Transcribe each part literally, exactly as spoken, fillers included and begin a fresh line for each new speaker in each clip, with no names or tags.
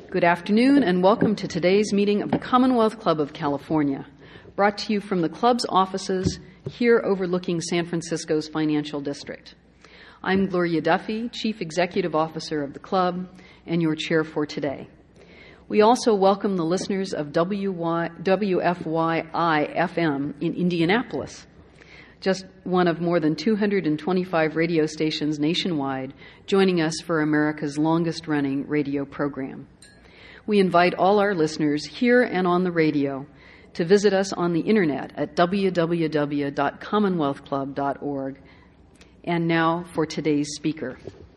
Good afternoon and welcome to today's meeting of the Commonwealth Club of California, brought to you from the club's offices here overlooking San Francisco's financial district. I'm Gloria Duffy, Chief Executive Officer of the club and your chair for today. We also welcome the listeners of W F Y I F M in Indianapolis, just one of more than two hundred twenty-five radio stations nationwide, joining us for America's longest-running radio program. We invite all our listeners here and on the radio to visit us on the internet at w w w dot commonwealth club dot org. And now for today's speaker.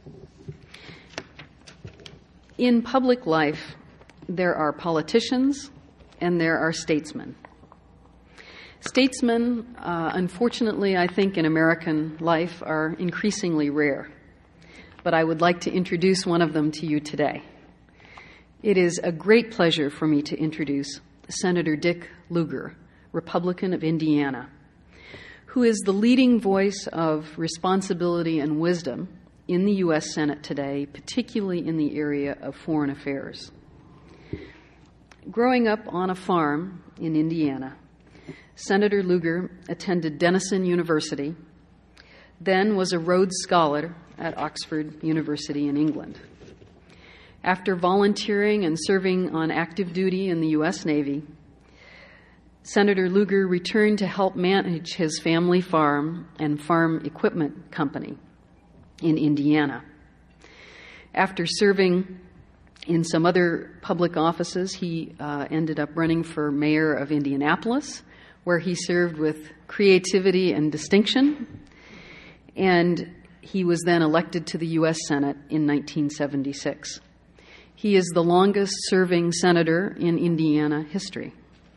In public life, there are politicians and there are statesmen. Statesmen, uh, unfortunately, I think in American life are increasingly rare, but I would like to introduce one of them to you today. It is a great pleasure for me to introduce Senator Dick Lugar, Republican of Indiana, who is the leading voice of responsibility and wisdom in the U S Senate today, particularly in the area of foreign affairs. Growing up on a farm in Indiana, Senator Lugar attended Denison University, then was a Rhodes Scholar at Oxford University in England. After volunteering and serving on active duty in the U S Navy, Senator Lugar returned to help manage his family farm and farm equipment company in Indiana. After serving in some other public offices, he uh, ended up running for mayor of Indianapolis, where he served with creativity and distinction, and he was then elected to the U S Senate in nineteen seventy-six. He is the longest-serving senator in Indiana history.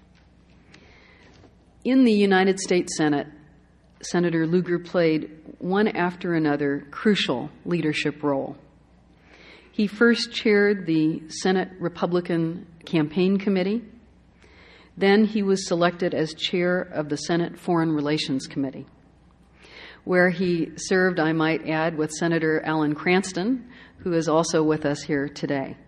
In the United States Senate, Senator Lugar played one after another crucial leadership role. He first chaired the Senate Republican Campaign Committee. Then he was selected as chair of the Senate Foreign Relations Committee, where he served, I might add, with Senator Alan Cranston, who is also with us here today.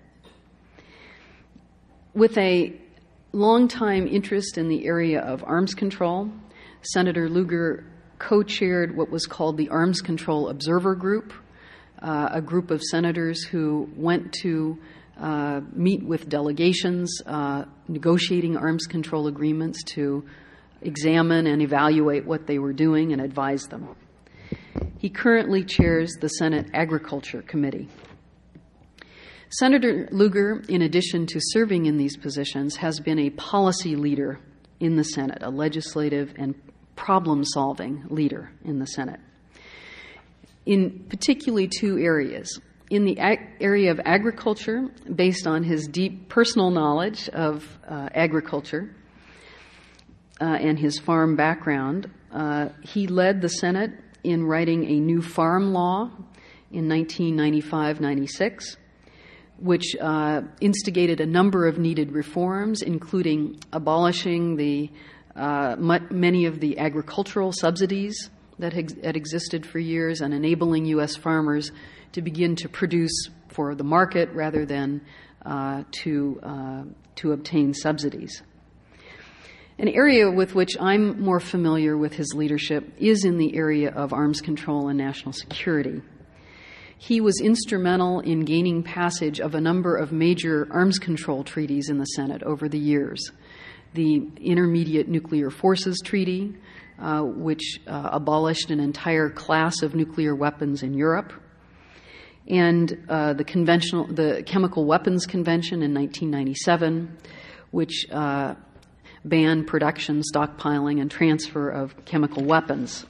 With a long-time interest in the area of arms control, Senator Lugar co-chaired what was called the Arms Control Observer Group, uh, a group of senators who went to uh, meet with delegations uh, negotiating arms control agreements to examine and evaluate what they were doing and advise them. He currently chairs the Senate Agriculture Committee. Senator Lugar, in addition to serving in these positions, has been a policy leader in the Senate, a legislative and problem-solving leader in the Senate, in particularly two areas. In the ag- area of agriculture, based on his deep personal knowledge of uh, agriculture uh, and his farm background, uh, he led the Senate in writing a new farm law in nineteen ninety-five ninety-six, which uh, instigated a number of needed reforms, including abolishing the uh, m- many of the agricultural subsidies that had existed for years and enabling U S farmers to begin to produce for the market rather than uh, to uh, to obtain subsidies. An area with which I'm more familiar with his leadership is in the area of arms control and national security. He was instrumental in gaining passage of a number of major arms control treaties in the Senate over the years. The Intermediate Nuclear Forces Treaty, uh, which uh, abolished an entire class of nuclear weapons in Europe, and uh, the conventional, the Chemical Weapons Convention in nineteen ninety-seven, which uh, banned production, stockpiling, and transfer of chemical weapons.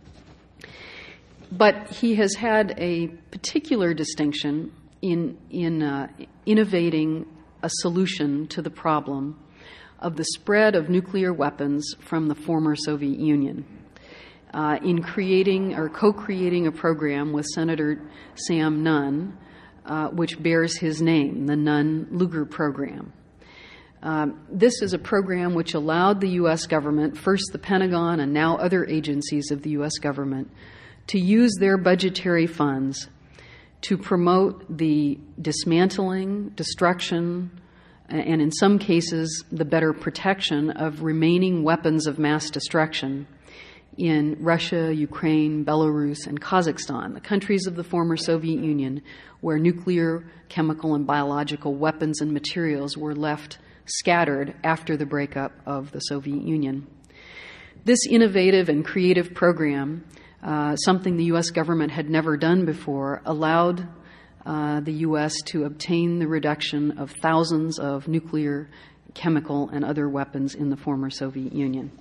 But he has had a particular distinction in, in uh, innovating a solution to the problem of the spread of nuclear weapons from the former Soviet Union, uh, in creating or co-creating a program with Senator Sam Nunn, uh, which bears his name, the Nunn-Lugar Program. Um, this is a program which allowed the U S government, first the Pentagon and now other agencies of the U S government, to use their budgetary funds to promote the dismantling, destruction, and in some cases, the better protection of remaining weapons of mass destruction in Russia, Ukraine, Belarus, and Kazakhstan, the countries of the former Soviet Union, where nuclear, chemical, and biological weapons and materials were left scattered after the breakup of the Soviet Union. This innovative and creative program, uh, something the U S government had never done before, allowed uh, the U S to obtain the reduction of thousands of nuclear, chemical, and other weapons in the former Soviet Union.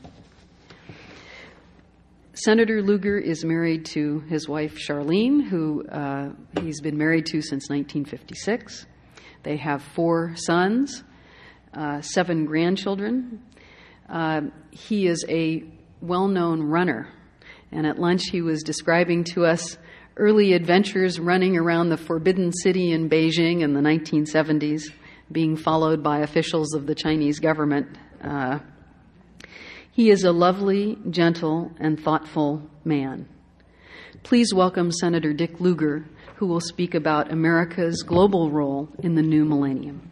Senator Lugar is married to his wife, Charlene, who uh, he's been married to since nineteen fifty-six. They have four sons, uh, seven grandchildren. Uh, he is a well-known runner, and at lunch he was describing to us early adventures running around the Forbidden City in Beijing in the nineteen seventies, being followed by officials of the Chinese government. Uh, he is a lovely, gentle, and thoughtful man. Please welcome Senator Dick Lugar, who will speak about America's global role in the new millennium.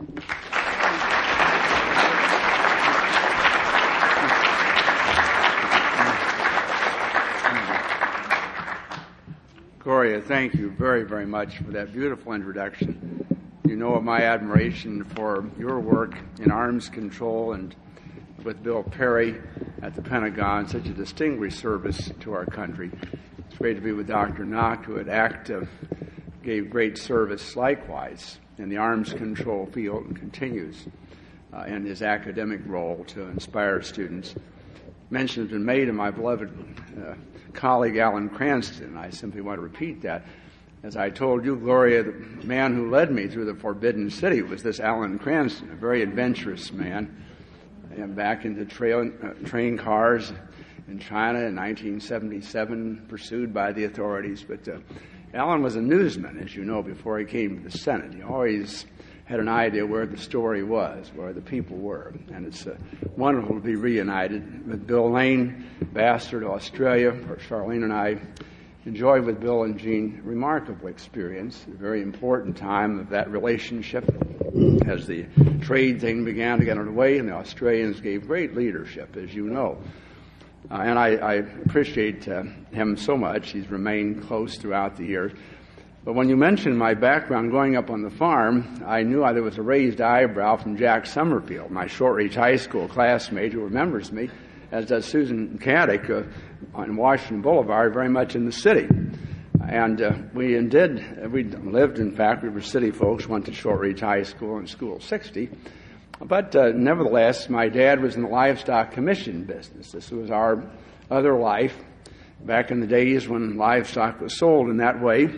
Gloria, thank you very, very much for that beautiful introduction. You know of my admiration for your work in arms control and with Bill Perry at the Pentagon, such a distinguished service to our country. It's great to be with Doctor Nock, who at ACTA gave great service likewise in the arms control field and continues uh, in his academic role to inspire students. Mention has been made to my beloved uh, colleague Alan Cranston. I simply want to repeat that. As I told you, Gloria, the man who led me through the Forbidden City was this Alan Cranston, a very adventurous man. And back into trail, uh, train cars in China in nineteen seventy-seven, pursued by the authorities. But uh, Alan was a newsman, as you know, before he came to the Senate. He always had an idea where the story was, where the people were. And it's uh, wonderful to be reunited with Bill Lane, ambassador to Australia, where Charlene and I enjoyed with Bill and Jean a remarkable experience, a very important time of that relationship as the trade thing began to get underway, and the Australians gave great leadership, as you know. Uh, and I, I appreciate uh, him so much. He's remained close throughout the years. But when you mentioned my background growing up on the farm, I knew there was a raised eyebrow from Jack Summerfield, my Shortreach High School classmate who remembers me, as does Susan Caddick uh, on Washington Boulevard, very much in the city. And uh, we did, we lived, in fact, we were city folks, went to Shortreach High School and School sixty. But uh, nevertheless, my dad was in the livestock commission business. This was our other life back in the days when livestock was sold in that way.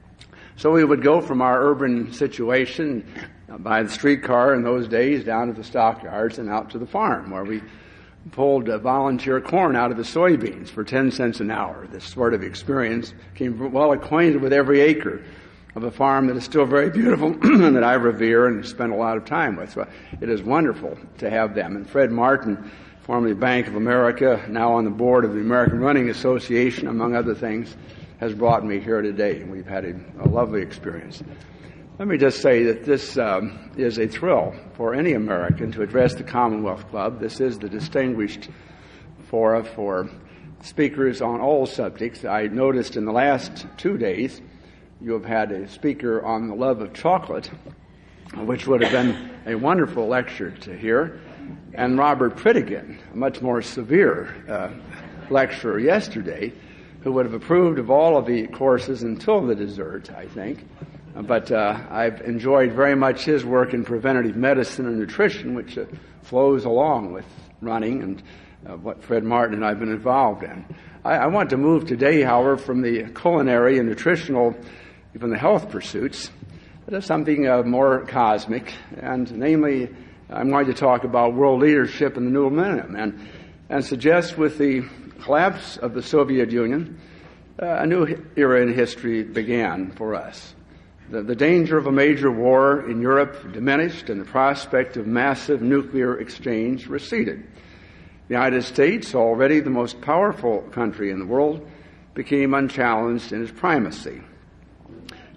So we would go from our urban situation uh, by the streetcar in those days down to the stockyards and out to the farm, where we pulled uh, volunteer corn out of the soybeans for ten cents an hour. This sort of experience came well acquainted with every acre of a farm that is still very beautiful and that I revere and spend a lot of time with. So it is wonderful to have them. And Fred Martin, formerly Bank of America, now on the board of the American Running Association, among other things, has brought me here today. We've had a, a lovely experience. Let me just say that this um, is a thrill for any American to address the Commonwealth Club. This is the distinguished fora for speakers on all subjects. I noticed in the last two days you have had a speaker on the love of chocolate, which would have been a wonderful lecture to hear, and Robert Pritikin, a much more severe uh, lecturer yesterday, who would have approved of all of the courses until the dessert, I think. But uh, I've enjoyed very much his work in preventative medicine and nutrition, which uh, flows along with running and uh, what Fred Martin and I have been involved in. I, I want to move today, however, from the culinary and nutritional, even the health pursuits, to something uh, more cosmic, and namely, I'm going to talk about world leadership in the new millennium, and, and suggest with the collapse of the Soviet Union, uh, a new era in history began for us. The, the danger of a major war in Europe diminished, and the prospect of massive nuclear exchange receded. The United States, already the most powerful country in the world, became unchallenged in its primacy.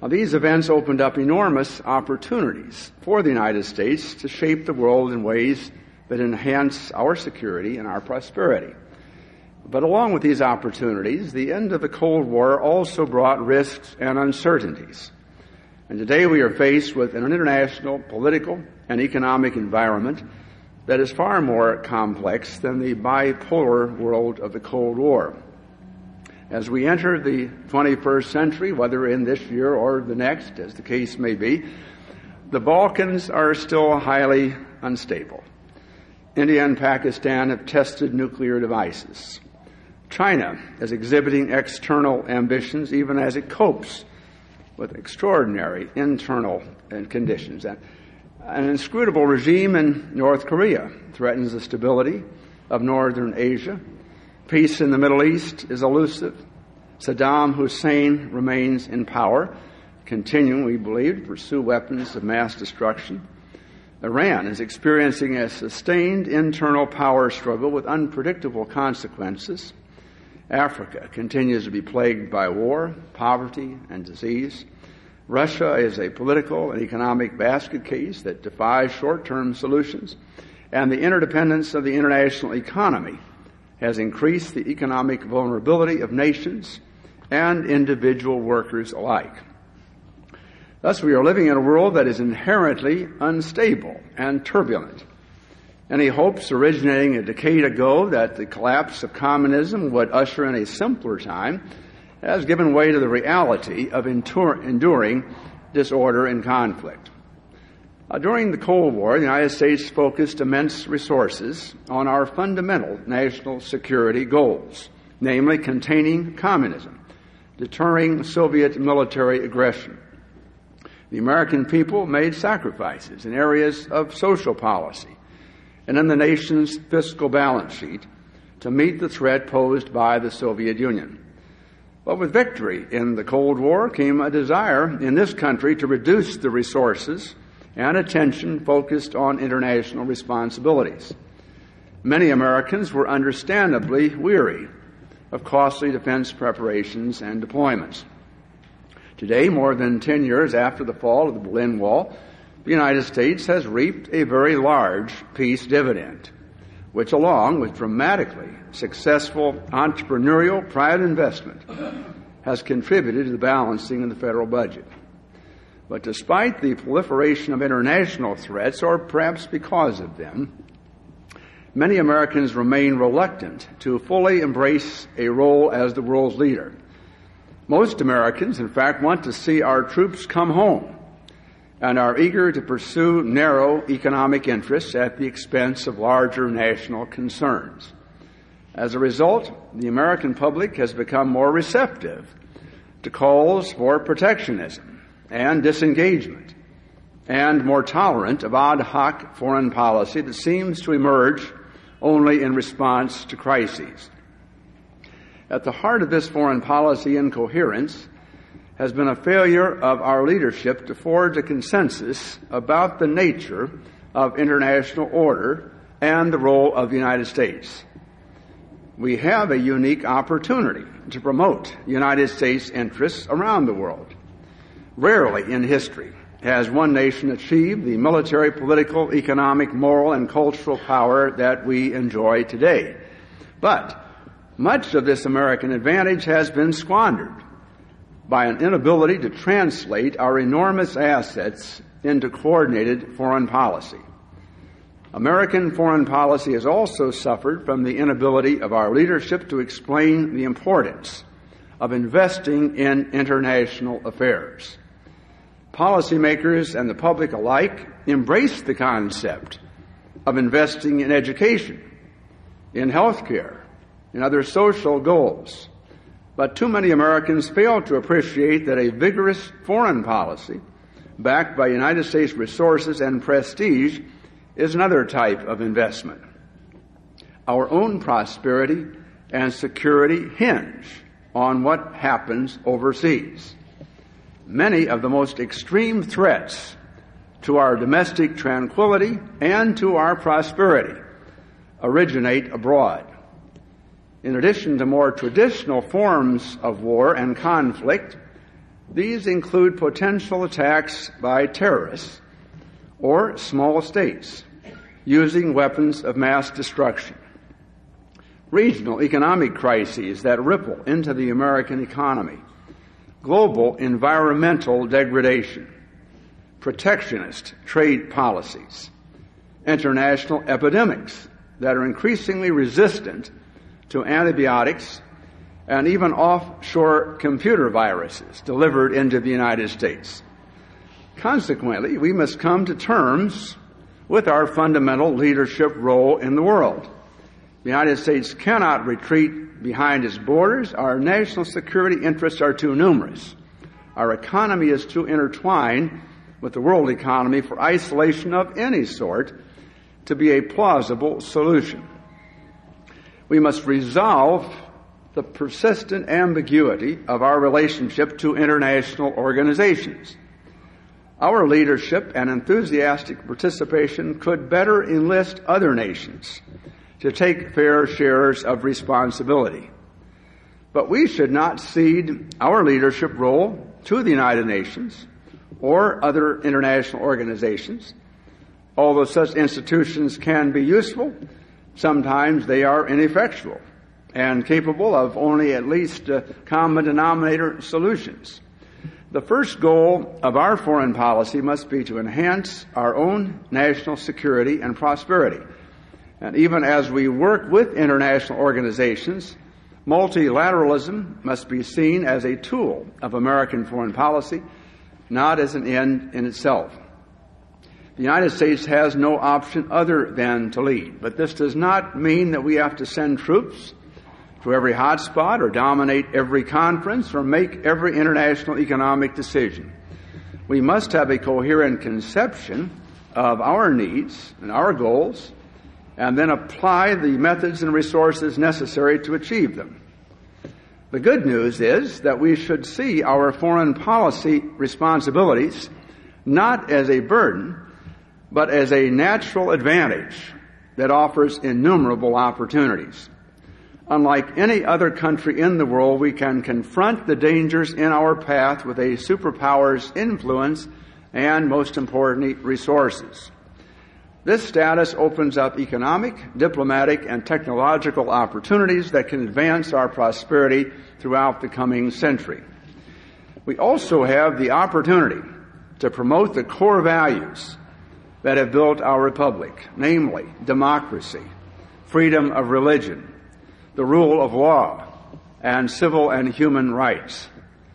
Now, these events opened up enormous opportunities for the United States to shape the world in ways that enhance our security and our prosperity. But along with these opportunities, the end of the Cold War also brought risks and uncertainties. And today we are faced with an international political and economic environment that is far more complex than the bipolar world of the Cold War. As we enter the twenty-first century, whether in this year or the next, as the case may be, the Balkans are still highly unstable. India and Pakistan have tested nuclear devices. China is exhibiting external ambitions even as it copes with extraordinary internal conditions. An inscrutable regime in North Korea threatens the stability of northern Asia. Peace in the Middle East is elusive. Saddam Hussein remains in power, continuing, we believe, to pursue weapons of mass destruction. Iran is experiencing a sustained internal power struggle with unpredictable consequences. Africa continues to be plagued by war, poverty, and disease. Russia is a political and economic basket case that defies short-term solutions, and the interdependence of the international economy has increased the economic vulnerability of nations and individual workers alike. Thus, we are living in a world that is inherently unstable and turbulent. Any hopes originating a decade ago that the collapse of communism would usher in a simpler time has given way to the reality of endur- enduring disorder and conflict. Uh, during the Cold War, the United States focused immense resources on our fundamental national security goals, namely containing communism, deterring Soviet military aggression. The American people made sacrifices in areas of social policy and in the nation's fiscal balance sheet to meet the threat posed by the Soviet Union. But with victory in the Cold War came a desire in this country to reduce the resources and attention focused on international responsibilities. Many Americans were understandably weary of costly defense preparations and deployments. Today, more than ten years after the fall of the Berlin Wall, the United States has reaped a very large peace dividend, which, along with dramatically successful entrepreneurial private investment, has contributed to the balancing of the federal budget. But despite the proliferation of international threats, or perhaps because of them, many Americans remain reluctant to fully embrace a role as the world's leader. Most Americans, in fact, want to see our troops come home and are eager to pursue narrow economic interests at the expense of larger national concerns. As a result, the American public has become more receptive to calls for protectionism and disengagement, and more tolerant of ad hoc foreign policy that seems to emerge only in response to crises. At the heart of this foreign policy incoherence has been a failure of our leadership to forge a consensus about the nature of international order and the role of the United States. We have a unique opportunity to promote United States interests around the world. Rarely in history has one nation achieved the military, political, economic, moral, and cultural power that we enjoy today. But much of this American advantage has been squandered by an inability to translate our enormous assets into coordinated foreign policy. American foreign policy has also suffered from the inability of our leadership to explain the importance of investing in international affairs. Policymakers and the public alike embrace the concept of investing in education, in health care, in other social goals. But too many Americans fail to appreciate that a vigorous foreign policy, backed by United States resources and prestige, is another type of investment. Our own prosperity and security hinge on what happens overseas. Many of the most extreme threats to our domestic tranquility and to our prosperity originate abroad. In addition to more traditional forms of war and conflict, These include potential attacks by terrorists or small states using weapons of mass destruction, regional economic crises that ripple into the American economy, global environmental degradation, protectionist trade policies, international epidemics that are increasingly resistant to antibiotics, and even offshore computer viruses delivered into the United States. Consequently, we must come to terms with our fundamental leadership role in the world. The United States cannot retreat behind its borders. Our national security interests are too numerous. Our economy is too intertwined with the world economy for isolation of any sort to be a plausible solution. We must resolve the persistent ambiguity of our relationship to international organizations. Our leadership and enthusiastic participation could better enlist other nations to take fair shares of responsibility. But we should not cede our leadership role to the United Nations or other international organizations. Although such institutions can be useful, sometimes they are ineffectual and capable of only at least uh, common denominator solutions. The first goal of our foreign policy must be to enhance our own national security and prosperity. And even as we work with international organizations, multilateralism must be seen as a tool of American foreign policy, not as an end in itself. The United States has no option other than to lead, but this does not mean that we have to send troops to every hotspot or dominate every conference or make every international economic decision. We must have a coherent conception of our needs and our goals and then apply the methods and resources necessary to achieve them. The good news is that we should see our foreign policy responsibilities not as a burden, but as a natural advantage that offers innumerable opportunities. Unlike any other country in the world, we can confront the dangers in our path with a superpower's influence and, most importantly, resources. This status opens up economic, diplomatic, and technological opportunities that can advance our prosperity throughout the coming century. We also have the opportunity to promote the core values that have built our republic, namely democracy, freedom of religion, the rule of law, and civil and human rights.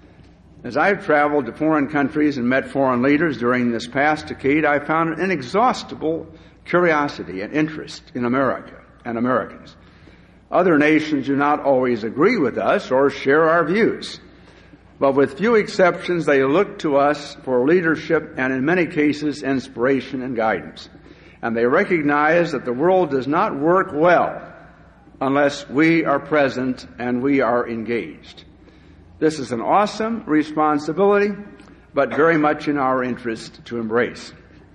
As I've traveled to foreign countries and met foreign leaders during this past decade, I found an inexhaustible curiosity and interest in America and Americans. Other nations do not always agree with us or share our views, but with few exceptions, they look to us for leadership and, in many cases, inspiration and guidance. And they recognize that the world does not work well unless we are present and we are engaged. This is an awesome responsibility, but very much in our interest to embrace.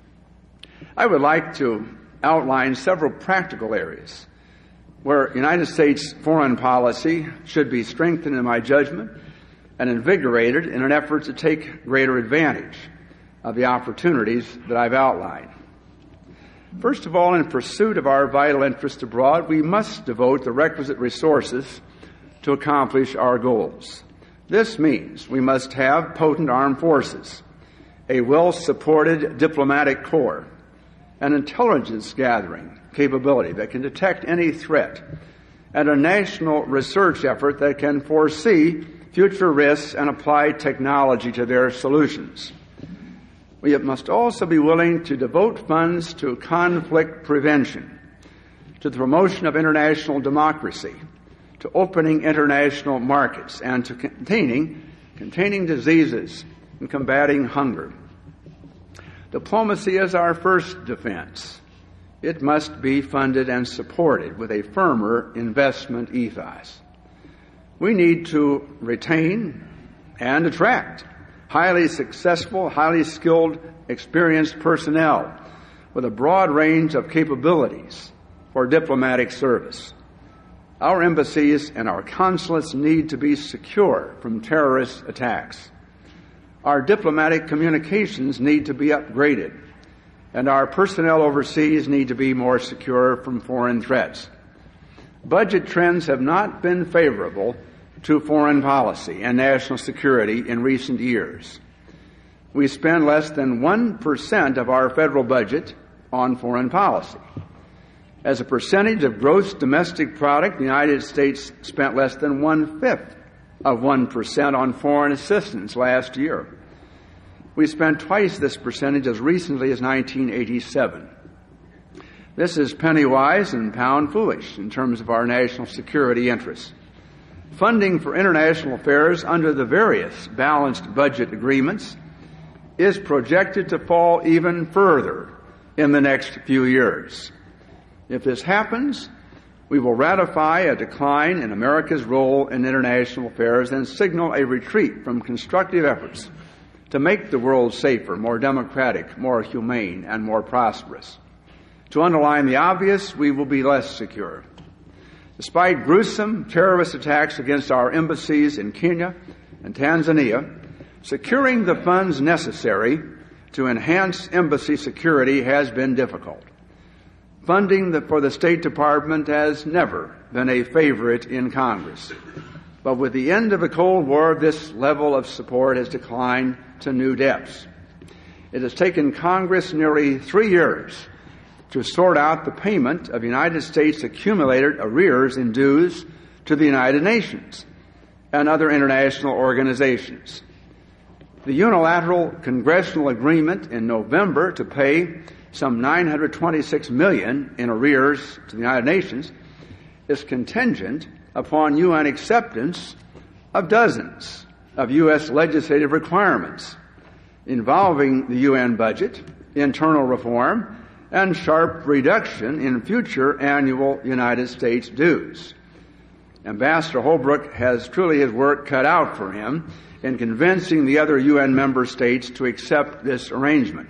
I would like to outline several practical areas where United States foreign policy should be strengthened, in my judgment, and invigorated in an effort to take greater advantage of the opportunities that I've outlined. First of all, in pursuit of our vital interests abroad, we must devote the requisite resources to accomplish our goals. This means we must have potent armed forces, a well-supported diplomatic corps, an intelligence gathering capability that can detect any threat, and a national research effort that can foresee future risks and apply technology to their solutions. We must also be willing to devote funds to conflict prevention, to the promotion of international democracy, to opening international markets, and to containing, containing diseases and combating hunger. Diplomacy is our first defense. It must be funded and supported with a firmer investment ethos. We need to retain and attract highly successful, highly skilled, experienced personnel with a broad range of capabilities for diplomatic service. Our embassies and our consulates need to be secure from terrorist attacks. Our diplomatic communications need to be upgraded, and our personnel overseas need to be more secure from foreign threats. Budget trends have not been favorable to foreign policy and national security in recent years. We spend less than one percent of our federal budget on foreign policy. As a percentage of gross domestic product, the United States spent less than one-fifth of one percent on foreign assistance last year. We spent twice this percentage as recently as nineteen eighty-seven. This is penny wise and pound foolish in terms of our national security interests. Funding for international affairs under the various balanced budget agreements is projected to fall even further in the next few years. If this happens, we will ratify a decline in America's role in international affairs and signal a retreat from constructive efforts to make the world safer, more democratic, more humane, and more prosperous. To underline the obvious, we will be less secure. Despite gruesome terrorist attacks against our embassies in Kenya and Tanzania, securing the funds necessary to enhance embassy security has been difficult. Funding the, for the State Department has never been a favorite in Congress. But with the end of the Cold War, this level of support has declined to new depths. It has taken Congress nearly three years to sort out the payment of United States accumulated arrears in dues to the United Nations and other international organizations. The unilateral congressional agreement in November to pay some nine hundred twenty-six million dollars in arrears to the United Nations is contingent upon U N acceptance of dozens of U S legislative requirements involving the U N budget, internal reform, and sharp reduction in future annual United States dues. Ambassador Holbrooke has truly his work cut out for him in convincing the other U N member states to accept this arrangement.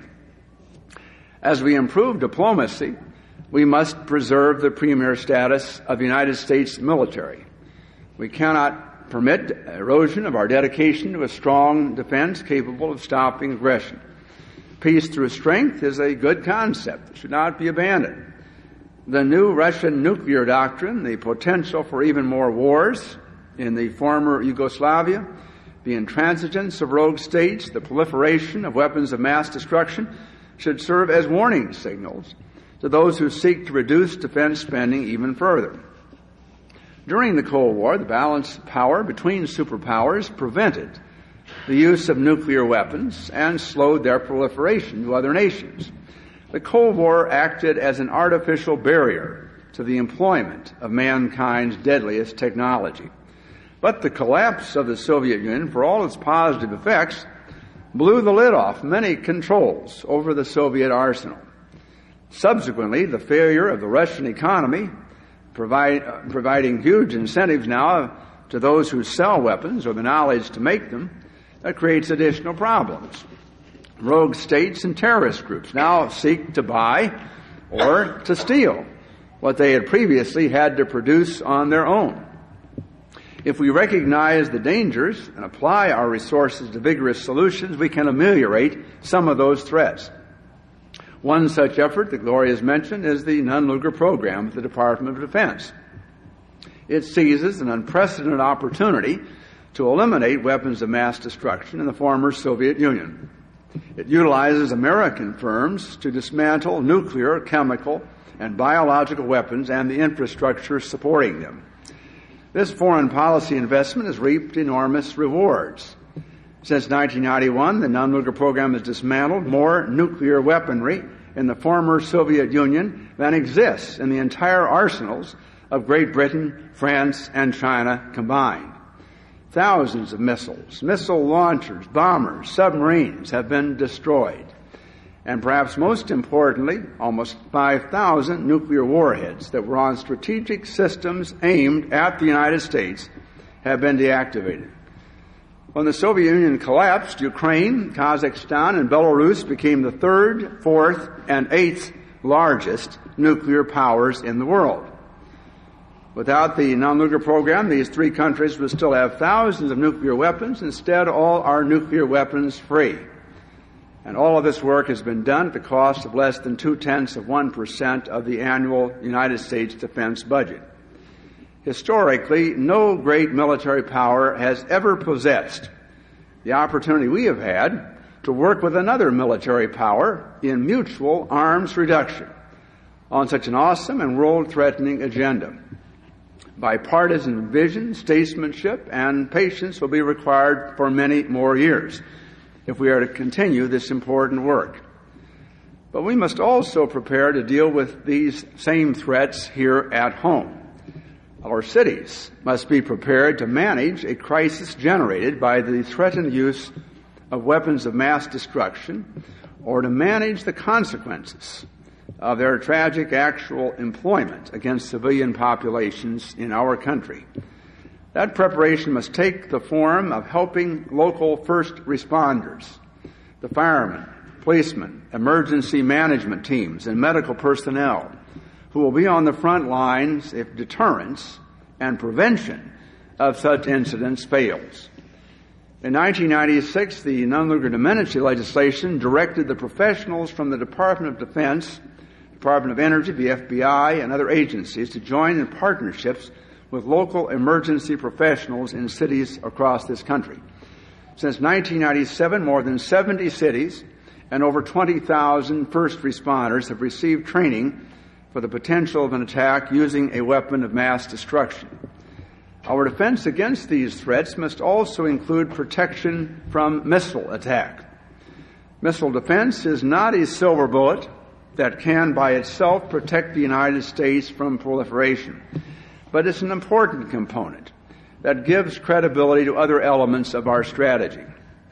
As we improve diplomacy, we must preserve the premier status of the United States military. We cannot permit erosion of our dedication to a strong defense capable of stopping aggression. Peace through strength is a good concept that should not be abandoned. The new Russian nuclear doctrine, the potential for even more wars in the former Yugoslavia, the intransigence of rogue states, the proliferation of weapons of mass destruction, should serve as warning signals to those who seek to reduce defense spending even further. During the Cold War, the balance of power between superpowers prevented the use of nuclear weapons and slowed their proliferation to other nations. The Cold War acted as an artificial barrier to the employment of mankind's deadliest technology. But the collapse of the Soviet Union, for all its positive effects, blew the lid off many controls over the Soviet arsenal. Subsequently, the failure of the Russian economy, provide, uh, providing huge incentives now to those who sell weapons or the knowledge to make them, that creates additional problems. Rogue states and terrorist groups now seek to buy or to steal what they had previously had to produce on their own. If we recognize the dangers and apply our resources to vigorous solutions, we can ameliorate some of those threats. One such effort that Gloria has mentioned is the Nunn-Lugar program at the Department of Defense. It seizes an unprecedented opportunity to eliminate weapons of mass destruction in the former Soviet Union. It utilizes American firms to dismantle nuclear, chemical, and biological weapons and the infrastructure supporting them. This foreign policy investment has reaped enormous rewards. Since nineteen ninety-one, the Nunn-Lugar program has dismantled more nuclear weaponry in the former Soviet Union than exists in the entire arsenals of Great Britain, France, and China combined. Thousands of missiles, missile launchers, bombers, submarines have been destroyed. And perhaps most importantly, almost five thousand nuclear warheads that were on strategic systems aimed at the United States have been deactivated. When the Soviet Union collapsed, Ukraine, Kazakhstan, and Belarus became the third, fourth, and eighth largest nuclear powers in the world. Without the non-nuclear program, these three countries would still have thousands of nuclear weapons. Instead, all are nuclear weapons free. And all of this work has been done at the cost of less than two-tenths of one percent of the annual United States defense budget. Historically, no great military power has ever possessed the opportunity we have had to work with another military power in mutual arms reduction on such an awesome and world-threatening agenda. Bipartisan vision, statesmanship, and patience will be required for many more years if we are to continue this important work. But we must also prepare to deal with these same threats here at home. Our cities must be prepared to manage a crisis generated by the threatened use of weapons of mass destruction, or to manage the consequences of their tragic actual employment against civilian populations in our country. That preparation must take the form of helping local first responders, the firemen, policemen, emergency management teams, and medical personnel who will be on the front lines if deterrence and prevention of such incidents fails. In nineteen ninety-six, the non-nuclear diminution legislation directed the professionals from the Department of Defense, Department of Energy, the F B I, and other agencies to join in partnerships with local emergency professionals in cities across this country. Since nineteen ninety-seven, more than seventy cities and over twenty thousand first responders have received training for the potential of an attack using a weapon of mass destruction. Our defense against these threats must also include protection from missile attack. Missile defense is not a silver bullet that can by itself protect the United States from proliferation, but it's an important component that gives credibility to other elements of our strategy.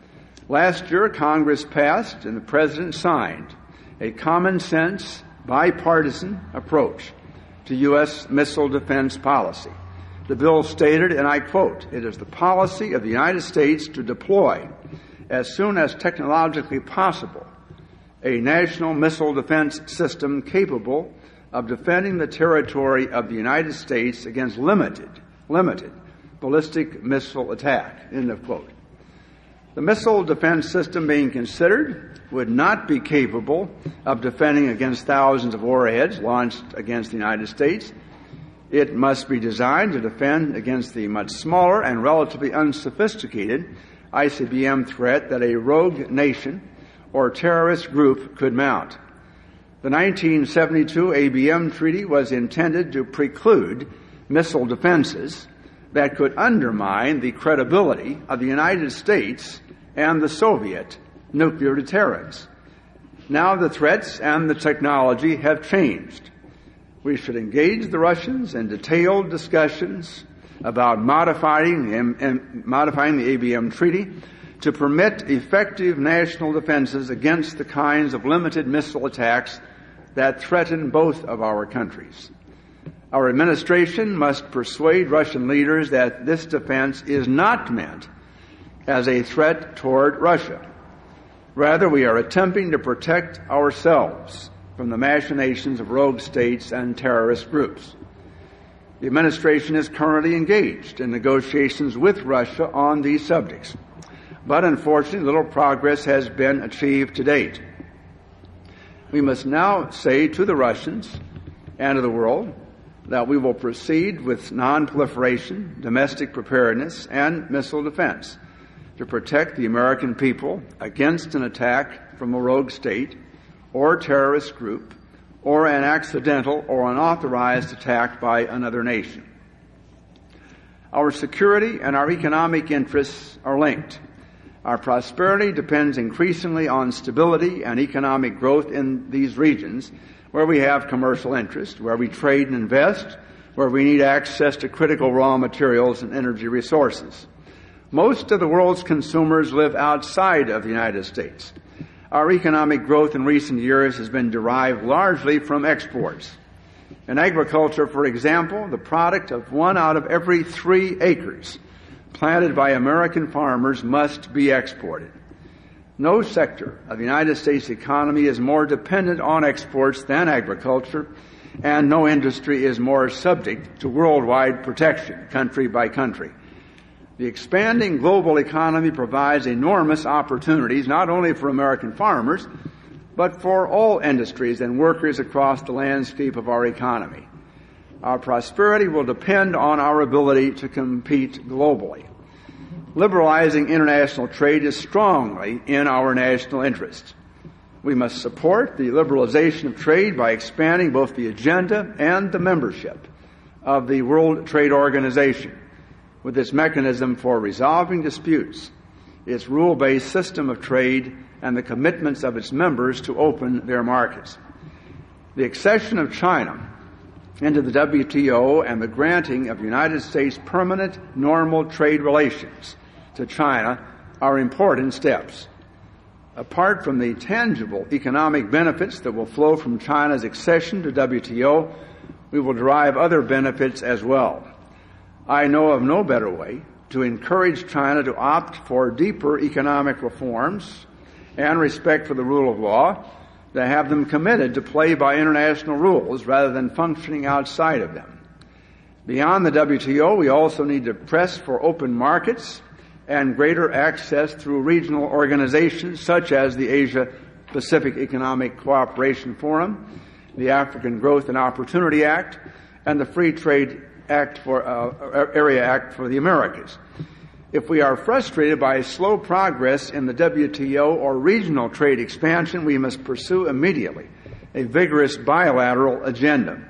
Last year, Congress passed and the President signed a common-sense, bipartisan approach to U S missile defense policy. The bill stated, and I quote, "It is the policy of the United States to deploy, as soon as technologically possible, a national missile defense system capable of defending the territory of the United States against limited, limited ballistic missile attack," end of quote. The missile defense system being considered would not be capable of defending against thousands of warheads launched against the United States. It must be designed to defend against the much smaller and relatively unsophisticated I C B M threat that a rogue nation or terrorist group could mount. The nineteen seventy-two A B M Treaty was intended to preclude missile defenses that could undermine the credibility of the United States and the Soviet nuclear deterrence. Now the threats and the technology have changed. We should engage the Russians in detailed discussions about modifying, modifying the A B M Treaty to permit effective national defenses against the kinds of limited missile attacks that threaten both of our countries. Our administration must persuade Russian leaders that this defense is not meant as a threat toward Russia. Rather, we are attempting to protect ourselves from the machinations of rogue states and terrorist groups. The administration is currently engaged in negotiations with Russia on these subjects, but unfortunately little progress has been achieved to date. We must now say to the Russians and to the world that we will proceed with non-proliferation, domestic preparedness, and missile defense to protect the American people against an attack from a rogue state or terrorist group, or an accidental or unauthorized attack by another nation. Our security and our economic interests are linked. Our prosperity depends increasingly on stability and economic growth in these regions where we have commercial interest, where we trade and invest, where we need access to critical raw materials and energy resources. Most of the world's consumers live outside of the United States. Our economic growth in recent years has been derived largely from exports. In agriculture, for example, the product of one out of every three acres planted by American farmers must be exported. No sector of the United States economy is more dependent on exports than agriculture, and no industry is more subject to worldwide protection, country by country. The expanding global economy provides enormous opportunities not only for American farmers, but for all industries and workers across the landscape of our economy. Our prosperity will depend on our ability to compete globally. Liberalizing international trade is strongly in our national interest. We must support the liberalization of trade by expanding both the agenda and the membership of the World Trade Organization, with its mechanism for resolving disputes, its rule-based system of trade, and the commitments of its members to open their markets. The accession of China into the W T O and the granting of United States permanent normal trade relations to China are important steps. Apart from the tangible economic benefits that will flow from China's accession to W T O, we will derive other benefits as well. I know of no better way to encourage China to opt for deeper economic reforms and respect for the rule of law, to have them committed to play by international rules rather than functioning outside of them. Beyond the W T O, we also need to press for open markets and greater access through regional organizations such as the Asia-Pacific Economic Cooperation Forum, the African Growth and Opportunity Act, and the Free Trade Act for, uh, Area Act for the Americas. If we are frustrated by slow progress in the W T O or regional trade expansion, we must pursue immediately a vigorous bilateral agenda.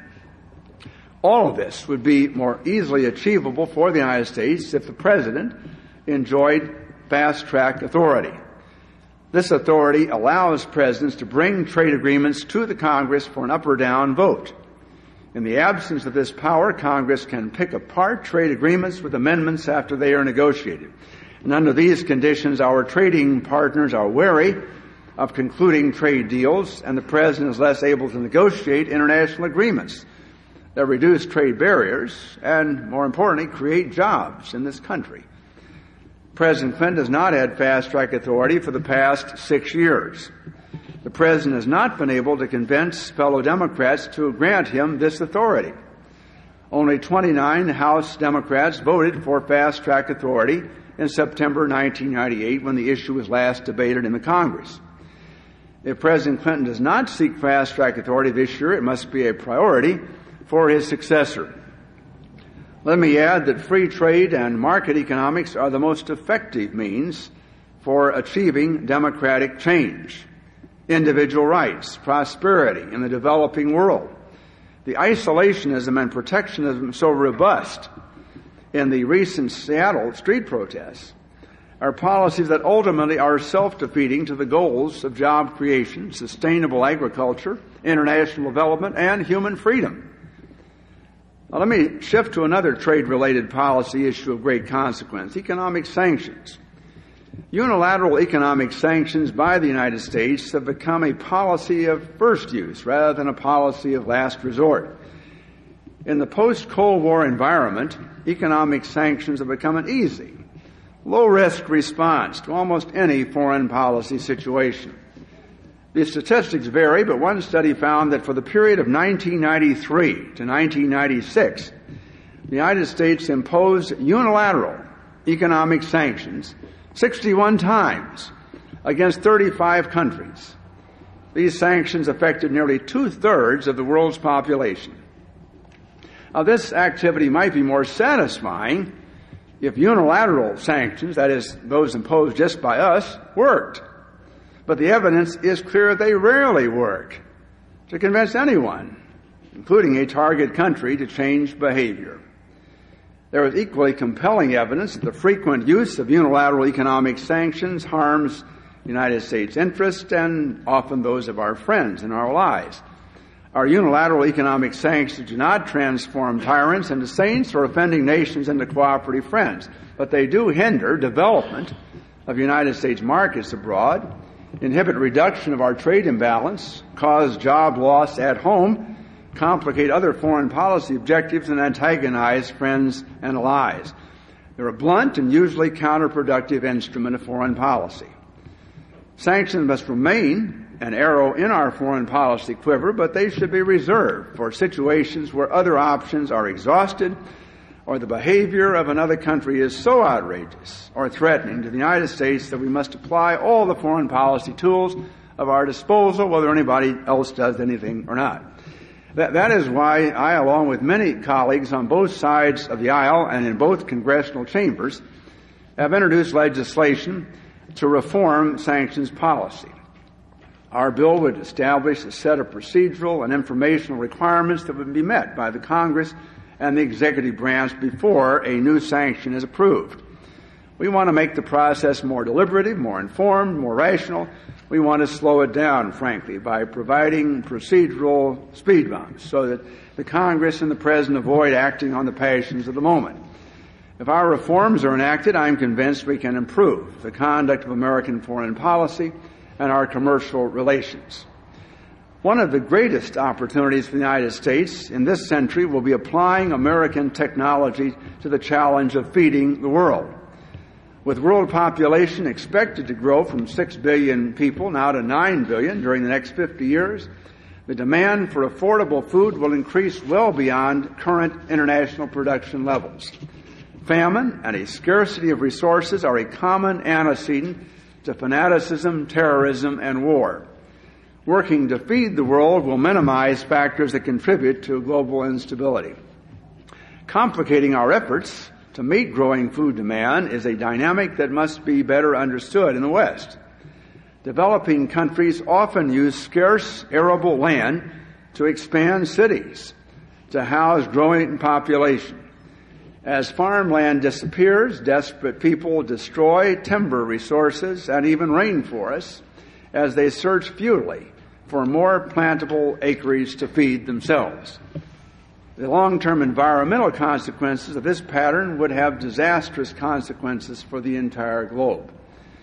All of this would be more easily achievable for the United States if the President enjoyed fast-track authority. This authority allows presidents to bring trade agreements to the Congress for an up or down vote. In the absence of this power, Congress can pick apart trade agreements with amendments after they are negotiated. And under these conditions, our trading partners are wary of concluding trade deals, and the President is less able to negotiate international agreements that reduce trade barriers and, more importantly, create jobs in this country. President Clinton has not had fast-track authority for the past six years. The President has not been able to convince fellow Democrats to grant him this authority. Only twenty-nine House Democrats voted for fast-track authority in September nineteen ninety-eight when the issue was last debated in the Congress. If President Clinton does not seek fast-track authority this year, it must be a priority for his successor. Let me add that free trade and market economics are the most effective means for achieving democratic change, individual rights, prosperity in the developing world. The isolationism and protectionism so robust in the recent Seattle street protests are policies that ultimately are self-defeating to the goals of job creation, sustainable agriculture, international development, and human freedom. Now, let me shift to another trade-related policy issue of great consequence, economic sanctions. Unilateral economic sanctions by the United States have become a policy of first use rather than a policy of last resort. In the post-Cold War environment, economic sanctions have become an easy, low-risk response to almost any foreign policy situation. The statistics vary, but one study found that for the period of nineteen ninety-three to nineteen ninety-six, the United States imposed unilateral economic sanctions sixty-one times against thirty-five countries. These sanctions affected nearly two-thirds of the world's population. Now, this activity might be more satisfying if unilateral sanctions, that is, those imposed just by us, worked. But the evidence is clear they rarely work to convince anyone, including a target country, to change behavior. There is equally compelling evidence that the frequent use of unilateral economic sanctions harms United States interests and often those of our friends and our allies. Our unilateral economic sanctions do not transform tyrants into saints or offending nations into cooperative friends, but they do hinder development of United States markets abroad, inhibit reduction of our trade imbalance, cause job loss at home, complicate other foreign policy objectives, and antagonize friends and allies. They're a blunt and usually counterproductive instrument of foreign policy. Sanctions must remain an arrow in our foreign policy quiver, but they should be reserved for situations where other options are exhausted or the behavior of another country is so outrageous or threatening to the United States that we must apply all the foreign policy tools of our disposal, whether anybody else does anything or not. That, that is why I, along with many colleagues on both sides of the aisle and in both congressional chambers, have introduced legislation to reform sanctions policy. Our bill would establish a set of procedural and informational requirements that would be met by the Congress and the executive branch before a new sanction is approved. We want to make the process more deliberative, more informed, more rational. We want to slow it down, frankly, by providing procedural speed bumps so that the Congress and the President avoid acting on the passions of the moment. If our reforms are enacted, I'm convinced we can improve the conduct of American foreign policy and our commercial relations. One of the greatest opportunities for the United States in this century will be applying American technology to the challenge of feeding the world. With world population expected to grow from six billion people now to nine billion during the next fifty years, the demand for affordable food will increase well beyond current international production levels. Famine and a scarcity of resources are a common antecedent to fanaticism, terrorism, and war. Working to feed the world will minimize factors that contribute to global instability. Complicating our efforts to meet growing food demand is a dynamic that must be better understood in the West. Developing countries often use scarce arable land to expand cities, to house growing population. As farmland disappears, desperate people destroy timber resources and even rainforests as they search futilely for more plantable acreage to feed themselves. The long-term environmental consequences of this pattern would have disastrous consequences for the entire globe.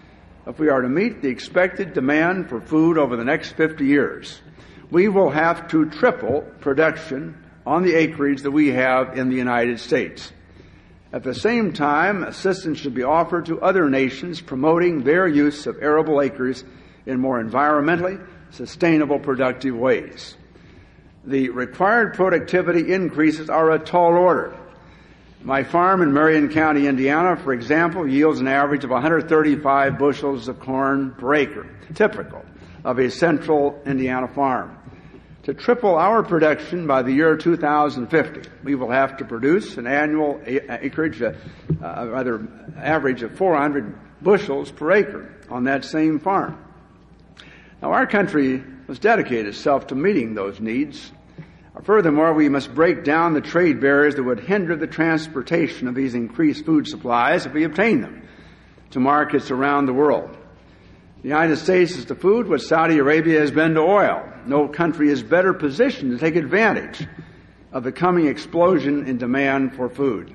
If we are to meet the expected demand for food over the next fifty years, we will have to triple production on the acreage that we have in the United States. At the same time, assistance should be offered to other nations promoting their use of arable acres in more environmentally sustainable, productive ways. The required productivity increases are a tall order. My farm in Marion County, Indiana, for example, yields an average of one hundred thirty-five bushels of corn per acre, typical of a central Indiana farm. To triple our production by the year two thousand fifty, we will have to produce an annual acreage, uh, uh, rather average of four hundred bushels per acre on that same farm. Now, our country must dedicate itself to meeting those needs. Furthermore, we must break down the trade barriers that would hinder the transportation of these increased food supplies if we obtain them to markets around the world. The United States is to food what Saudi Arabia has been to oil. No country is better positioned to take advantage of the coming explosion in demand for food.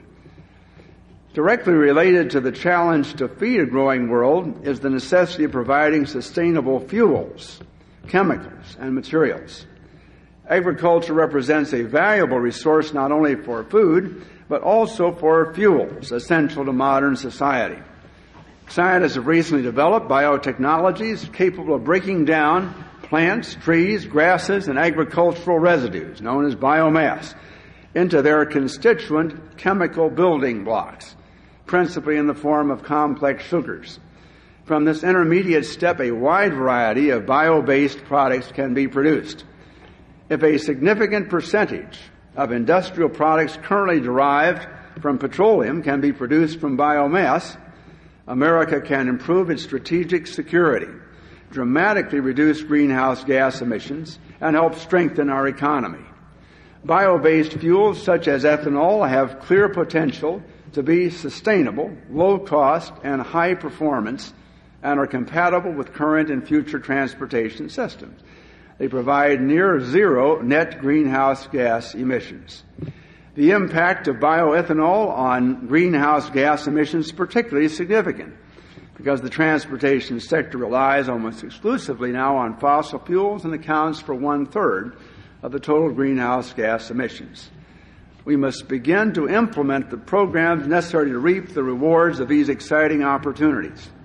Directly related to the challenge to feed a growing world is the necessity of providing sustainable fuels, chemicals, and materials. Agriculture represents a valuable resource not only for food, but also for fuels, essential to modern society. Scientists have recently developed biotechnologies capable of breaking down plants, trees, grasses, and agricultural residues, known as biomass, into their constituent chemical building blocks, principally in the form of complex sugars. From this intermediate step, a wide variety of bio-based products can be produced. If a significant percentage of industrial products currently derived from petroleum can be produced from biomass, America can improve its strategic security, dramatically reduce greenhouse gas emissions, and help strengthen our economy. Bio-based fuels such as ethanol have clear potential to be sustainable, low cost, and high performance, and are compatible with current and future transportation systems. They provide near zero net greenhouse gas emissions. The impact of bioethanol on greenhouse gas emissions is particularly significant because the transportation sector relies almost exclusively now on fossil fuels and accounts for one-third of the total greenhouse gas emissions. We must begin to implement the programs necessary to reap the rewards of these exciting opportunities.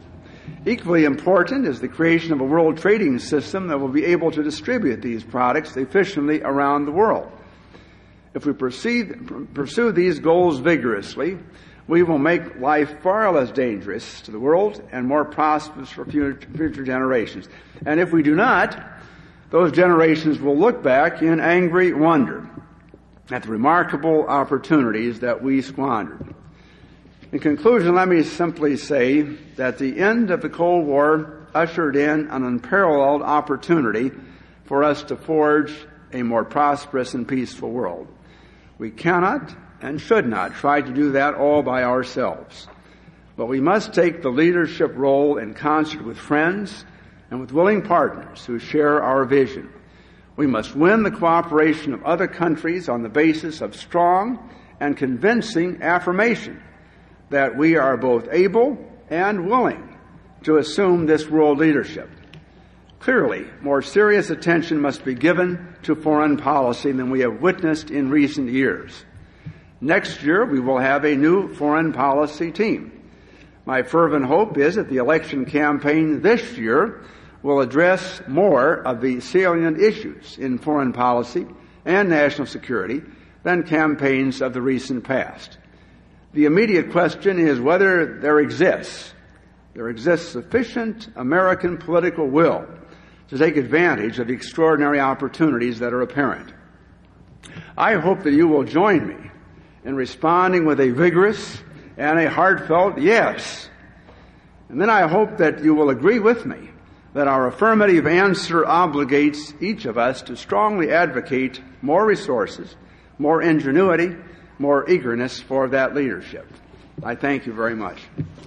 Equally important is the creation of a world trading system that will be able to distribute these products efficiently around the world. If we proceed, pursue these goals vigorously, we will make life far less dangerous to the world and more prosperous for future generations. And if we do not, those generations will look back in angry wonder at the remarkable opportunities that we squandered. In conclusion, let me simply say that the end of the Cold War ushered in an unparalleled opportunity for us to forge a more prosperous and peaceful world. We cannot and should not try to do that all by ourselves, but we must take the leadership role in concert with friends and with willing partners who share our vision. We must win the cooperation of other countries on the basis of strong and convincing affirmation that we are both able and willing to assume this world leadership. Clearly, more serious attention must be given to foreign policy than we have witnessed in recent years. Next year, we will have a new foreign policy team. My fervent hope is that the election campaign this year will address more of the salient issues in foreign policy and national security than campaigns of the recent past. The immediate question is whether there exists, there exists sufficient American political will to take advantage of the extraordinary opportunities that are apparent. I hope that you will join me in responding with a vigorous and a heartfelt yes. And then I hope that you will agree with me that our affirmative answer obligates each of us to strongly advocate more resources, more ingenuity, more eagerness for that leadership. I thank you very much.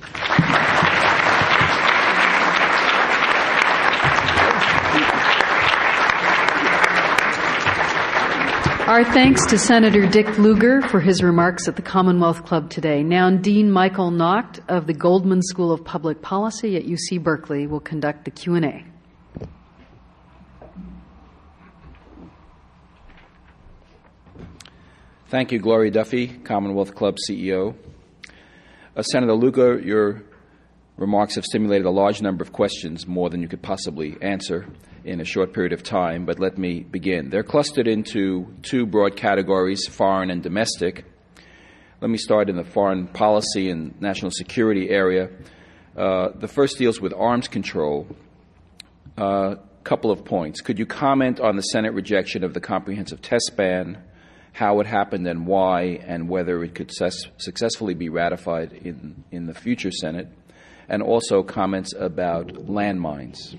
Our thanks to Senator Dick Lugar for his remarks at the Commonwealth Club today. Now, Dean Michael Nacht of the Goldman School of Public Policy at U C Berkeley will conduct the Q and A.
Thank you, Gloria Duffy, Commonwealth Club C E O. Uh, Senator Lugar, your remarks have stimulated a large number of questions, more than you could possibly answer in a short period of time, but let me begin. They're clustered into two broad categories, foreign and domestic. Let me start in the foreign policy and national security area. Uh, the first deals with arms control. A uh, couple of points. Could you comment on the Senate rejection of the comprehensive test ban, how it happened and why, and whether it could ses- successfully be ratified in, in the future Senate, and also comments about landmines?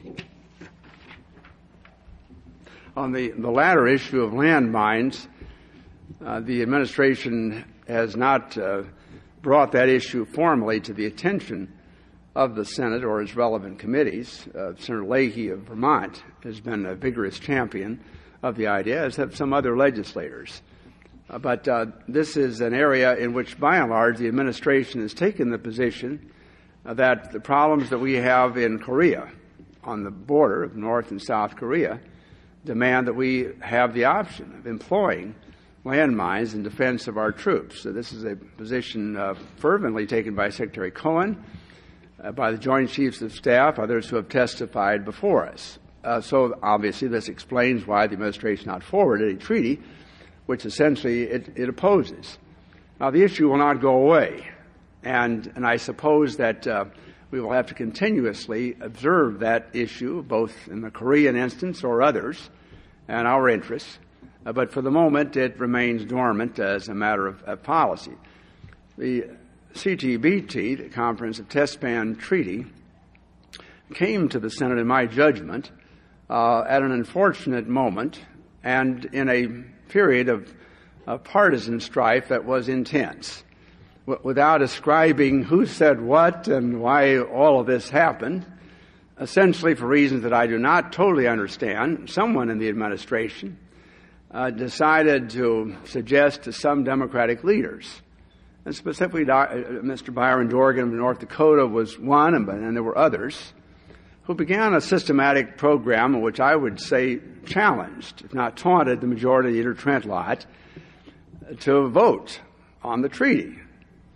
On the, the latter issue of landmines, uh, the administration has not uh, brought that issue formally to the attention of the Senate or its relevant committees. Uh, Senator Leahy of Vermont has been a vigorous champion of the idea, as have some other legislators. Uh, but uh, this is an area in which, by and large, the administration has taken the position uh, that the problems that we have in Korea, on the border of North and South Korea, demand that we have the option of employing landmines in defense of our troops. So this is a position uh, fervently taken by Secretary Cohen, uh, by the Joint Chiefs of Staff, others who have testified before us. Uh, so obviously this explains why the administration not forwarded a treaty which essentially it, it opposes. Now the issue will not go away, and, and I suppose that uh, we will have to continuously observe that issue, both in the Korean instance or others, and our interests. Uh, but for the moment, it remains dormant as a matter of, of policy. The C T B T, the Comprehensive Test Ban Treaty, came to the Senate, in my judgment, uh, at an unfortunate moment and in a period of, of partisan strife that was intense. Without ascribing who said what and why all of this happened, essentially for reasons that I do not totally understand, someone in the administration uh, decided to suggest to some Democratic leaders, and specifically Mister Byron Dorgan of North Dakota was one, and, and there were others, who began a systematic program in which I would say challenged, if not taunted, the majority leader, Trent Lott, to vote on the treaty.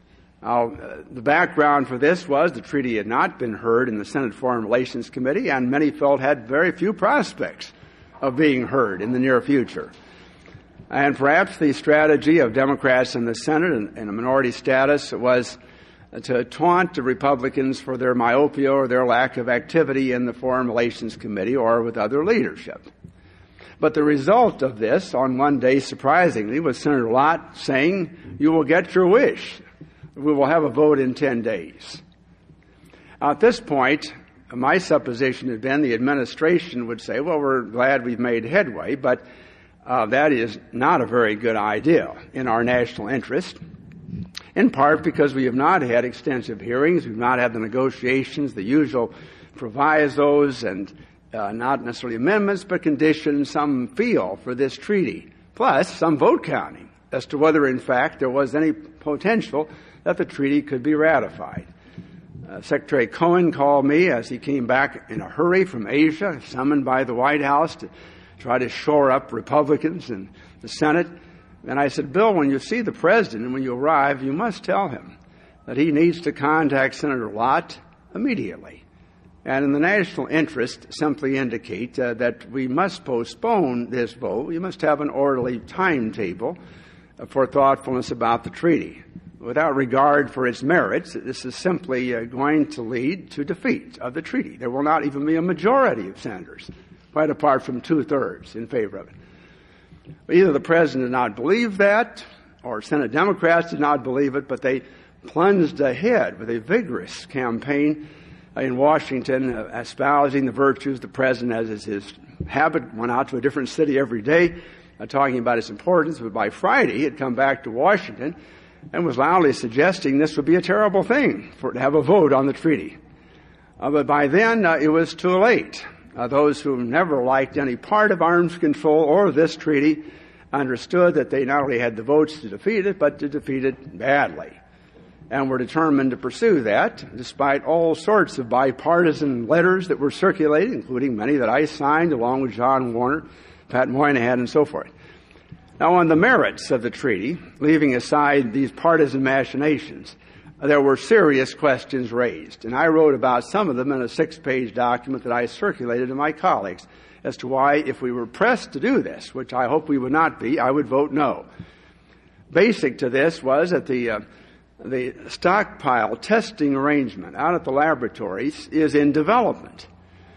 Uh, the background for this was the treaty had not been heard in the Senate Foreign Relations Committee, and many felt had very few prospects of being heard in the near future. And perhaps the strategy of Democrats in the Senate in, in a minority status was to taunt the Republicans for their myopia or their lack of activity in the Foreign Relations Committee or with other leadership. But the result of this, on one day, surprisingly, was Senator Lott saying, "You will get your wish. We will have a vote in ten days. At this point, my supposition had been the administration would say, well, we're glad we've made headway, but uh, that is not a very good idea in our national interest, in part because we have not had extensive hearings, we've not had the negotiations, the usual provisos, and uh, not necessarily amendments, but conditions, some feel for this treaty, plus some vote counting as to whether, in fact, there was any potential that the treaty could be ratified. Uh, Secretary Cohen called me as he came back in a hurry from Asia, summoned by the White House to try to shore up Republicans in the Senate. And I said, Bill, when you see the President and when you arrive, you must tell him that he needs to contact Senator Lott immediately. And in the national interest, simply indicate uh, that we must postpone this vote. We must have an orderly timetable uh, for thoughtfulness about the treaty. Without regard for its merits, this is simply uh, going to lead to defeat of the treaty. There will not even be a majority of senators, quite apart from two-thirds in favor of it. Either the President did not believe that, or Senate Democrats did not believe it, but they plunged ahead with a vigorous campaign uh, in Washington, uh, espousing the virtues. The President, as is his habit, went out to a different city every day, uh, talking about its importance. But by Friday, he had come back to Washington and was loudly suggesting this would be a terrible thing for to have a vote on the treaty. Uh, but by then, uh, it was too late. Uh, those who never liked any part of arms control or this treaty understood that they not only had the votes to defeat it, but to defeat it badly, and were determined to pursue that, despite all sorts of bipartisan letters that were circulated, including many that I signed along with John Warner, Pat Moynihan, and so forth. Now, on the merits of the treaty, leaving aside these partisan machinations, there were serious questions raised, and I wrote about some of them in a six-page document that I circulated to my colleagues as to why, if we were pressed to do this, which I hope we would not be, I would vote no. Basic to this was that the uh, the stockpile testing arrangement out at the laboratories is in development,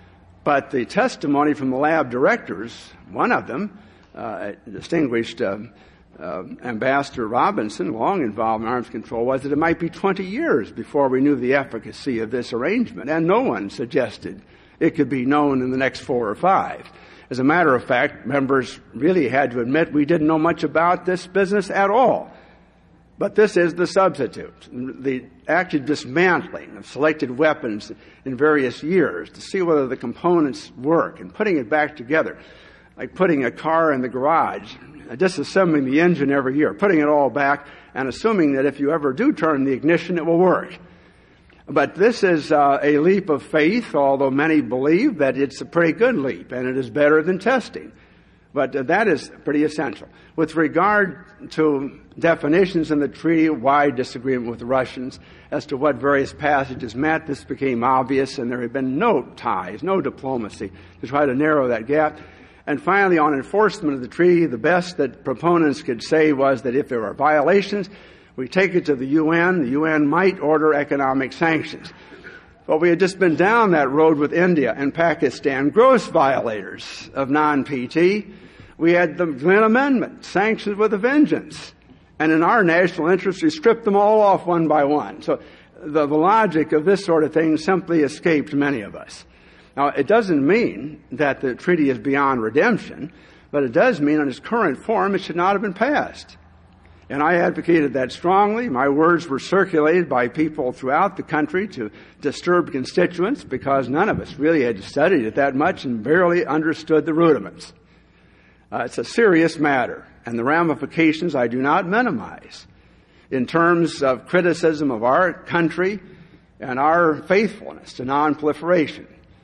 but the testimony from the lab directors, one of them, Uh, distinguished uh, uh, Ambassador Robinson, long involved in arms control, was that it might be twenty years before we knew the efficacy of this arrangement, and no one suggested it could be known in the next four or five. As a matter of fact, members really had to admit we didn't know much about this business at all. But this is the substitute, the active dismantling of selected weapons in various years to see whether the components work and putting it back together, like putting a car in the garage, disassembling the engine every year, putting it all back, and assuming that if you ever do turn the ignition, it will work. But this is uh, a leap of faith, although many believe that it's a pretty good leap, and it is better than testing. But uh, that is pretty essential. With regard to definitions in the treaty, wide disagreement with the Russians as to what various passages meant. This became obvious, and there had been no ties, no diplomacy to try to narrow that gap. And finally, on enforcement of the treaty, the best that proponents could say was that if there are violations, we take it to the U N. The U N might order economic sanctions. But we had just been down that road with India and Pakistan, gross violators of non P T. We had the Glenn Amendment, sanctions with a vengeance. And in our national interest, we stripped them all off one by one. So the, the logic of this sort of thing simply escaped many of us. Now, it doesn't mean that the treaty is beyond redemption, but it does mean in its current form it should not have been passed. And I advocated that strongly. My words were circulated by people throughout the country to disturbed constituents because none of us really had studied it that much and barely understood the rudiments. Uh, it's a serious matter, and the ramifications I do not minimize in terms of criticism of our country and our faithfulness to non-proliferation.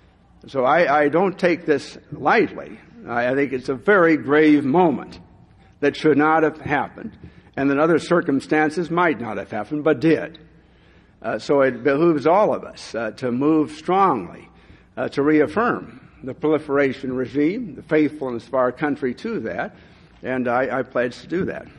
So I, I don't take this lightly. I, I think it's a very grave moment that should not have happened, and that other circumstances might not have happened, but did. Uh, so it behooves all of us uh, to move strongly uh, to reaffirm the proliferation regime, the faithfulness of our country to that, and I, I pledge to do that.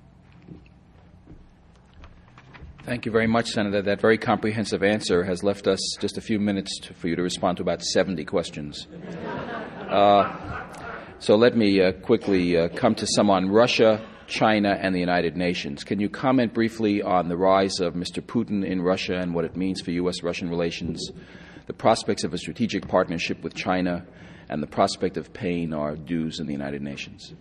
Thank you very much, Senator. That very comprehensive answer has left us just a few minutes to, for you to respond to about seventy questions. Uh, so let me uh, quickly uh, come to some on Russia, China, and the United Nations. Can you comment briefly on the rise of Mister Putin in Russia and what it means for U S Russian relations, the prospects of a strategic partnership with China, and the prospect of paying our dues in the United Nations?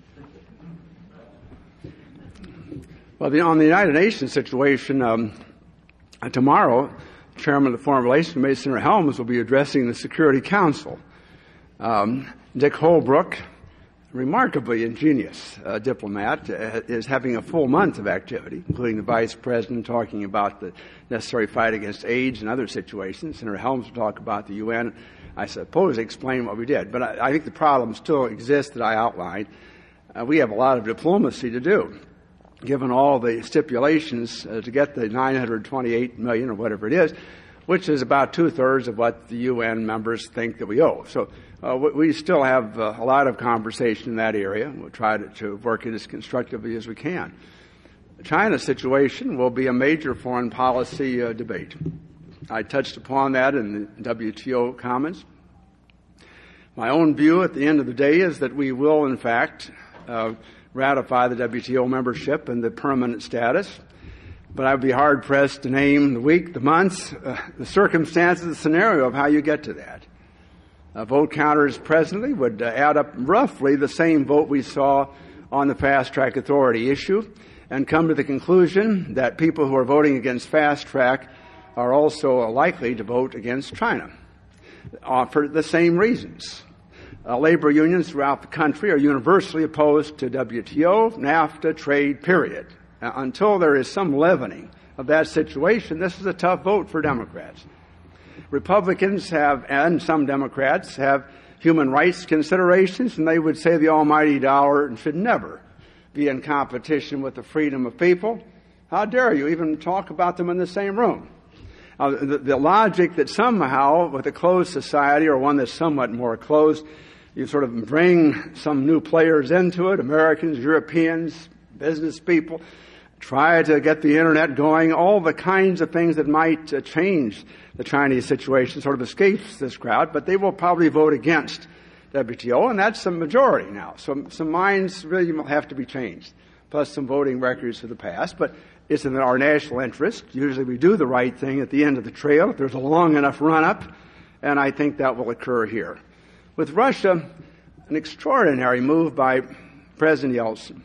Well, the, on the United Nations situation, um, uh, tomorrow, Chairman of the Foreign Relations Committee, Senator Helms, will be addressing the Security Council. Um, Dick Holbrooke, remarkably ingenious uh, diplomat, uh, is having a full month of activity, including the Vice President talking about the necessary fight against AIDS and other situations. Senator Helms will talk about the U N, I suppose, explain what we did. But I, I think the problem still exists that I outlined. Uh, we have a lot of diplomacy to do, given all the stipulations uh, to get the nine hundred twenty-eight million or whatever it is, which is about two-thirds of what the U N members think that we owe. So uh, we still have uh, a lot of conversation in that area. We'll try to, to work it as constructively as we can. China's situation will be a major foreign policy uh, debate. I touched upon that in the W T O comments. My own view at the end of the day is that we will, in fact, uh, ratify the W T O membership and the permanent status. But I would be hard-pressed to name the week, the months, uh, the circumstances, the scenario of how you get to that. Uh, vote counters presently would uh, add up roughly the same vote we saw on the fast-track authority issue and come to the conclusion that people who are voting against fast-track are also likely to vote against China uh, for the same reasons. Uh, labor unions throughout the country are universally opposed to W T O, NAFTA, trade, period. Uh, until there is some leavening of that situation, this is a tough vote for Democrats. Republicans have, and some Democrats have, human rights considerations, and they would say the almighty dollar should never be in competition with the freedom of people. How dare you even talk about them in the same room? Uh, the, the logic that somehow, with a closed society or one that's somewhat more closed, you sort of bring some new players into it, Americans, Europeans, business people, try to get the Internet going, all the kinds of things that might uh, change the Chinese situation sort of escapes this crowd, but they will probably vote against W T O, and that's a majority now. So some minds really will have to be changed, plus some voting records of the past, but it's in our national interest. Usually we do the right thing at the end of the trail if there's a long enough run-up, and I think that will occur here. With Russia, an extraordinary move by President Yeltsin.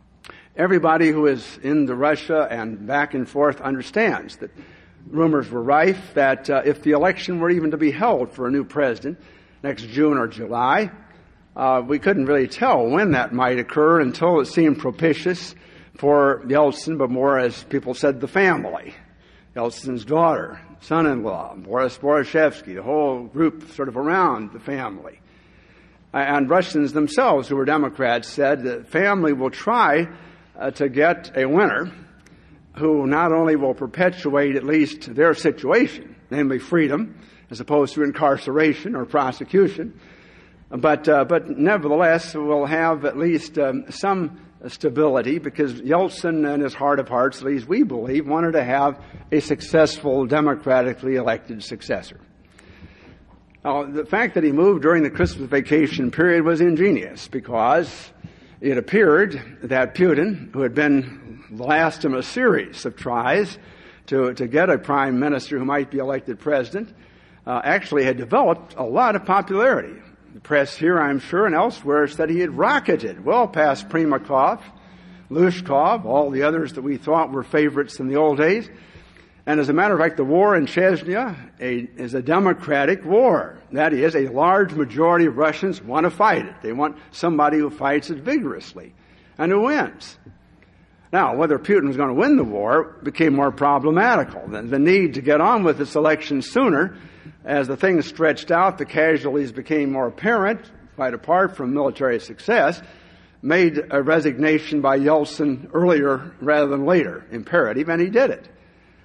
Everybody who is into Russia and back and forth understands that rumors were rife that uh, if the election were even to be held for a new president next June or July, uh, we couldn't really tell when that might occur until it seemed propitious for Yeltsin, but more, as people said, the family. Yeltsin's daughter, son-in-law, Boris Borishevsky, the whole group sort of around the family. And Russians themselves, who were Democrats, said the family will try uh, to get a winner who not only will perpetuate at least their situation, namely freedom, as opposed to incarceration or prosecution, but uh, but nevertheless will have at least um, some stability, because Yeltsin, in his heart of hearts, at least we believe, wanted to have a successful, democratically elected successor. Now, the fact that he moved during the Christmas vacation period was ingenious, because it appeared that Putin, who had been the last in a series of tries to, to get a prime minister who might be elected president, uh, actually had developed a lot of popularity. The press here, I'm sure, and elsewhere said he had rocketed well past Primakov, Lushkov, all the others that we thought were favorites in the old days. And as a matter of fact, the war in Chechnya a, is a democratic war. That is, a large majority of Russians want to fight it. They want somebody who fights it vigorously and who wins. Now, whether Putin was going to win the war became more problematical. The, the need to get on with this election sooner, as the thing stretched out, the casualties became more apparent, quite apart from military success, made a resignation by Yeltsin earlier rather than later imperative, and he did it.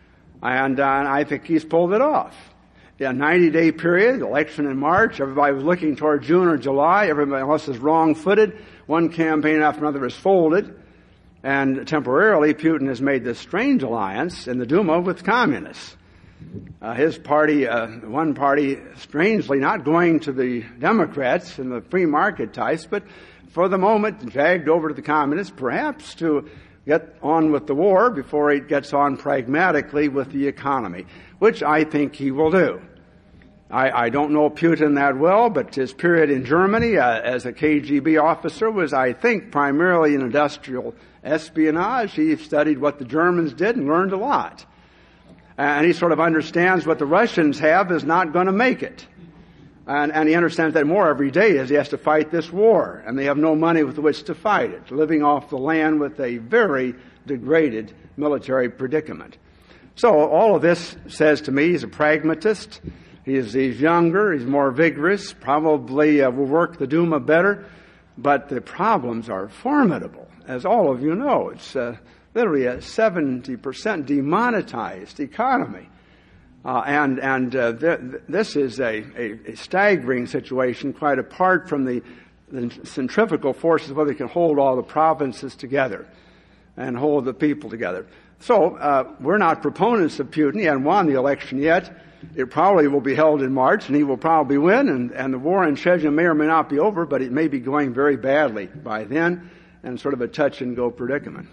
And uh, I think he's pulled it off. A ninety-day period, election in March, everybody was looking toward June or July. Everybody else is wrong-footed. One campaign after another is folded. And temporarily, Putin has made this strange alliance in the Duma with communists. Uh, his party, uh, one party, strangely not going to the Democrats and the free market types, but for the moment dragged over to the communists, perhaps to get on with the war before he gets on pragmatically with the economy, which I think he will do. I, I don't know Putin that well, but his period in Germany uh, as a K G B officer was, I think, primarily in industrial espionage. He studied what the Germans did and learned a lot. And he sort of understands what the Russians have is not going to make it. And, and he understands that more every day as he has to fight this war. And they have no money with which to fight it, living off the land with a very degraded military predicament. So all of this says to me he's a pragmatist. He's, he's younger, he's more vigorous, probably uh, will work the Duma better. But the problems are formidable, as all of you know. It's uh, literally a seventy percent demonetized economy. Uh, and and uh, th- this is a, a, a staggering situation, quite apart from the, the centrifugal forces, where they can hold all the provinces together and hold the people together. So uh, we're not proponents of Putin. He hasn't won the election yet. It probably will be held in March, and he will probably win, and, and the war in Chechnya may or may not be over, but it may be going very badly by then, and sort of a touch-and-go predicament.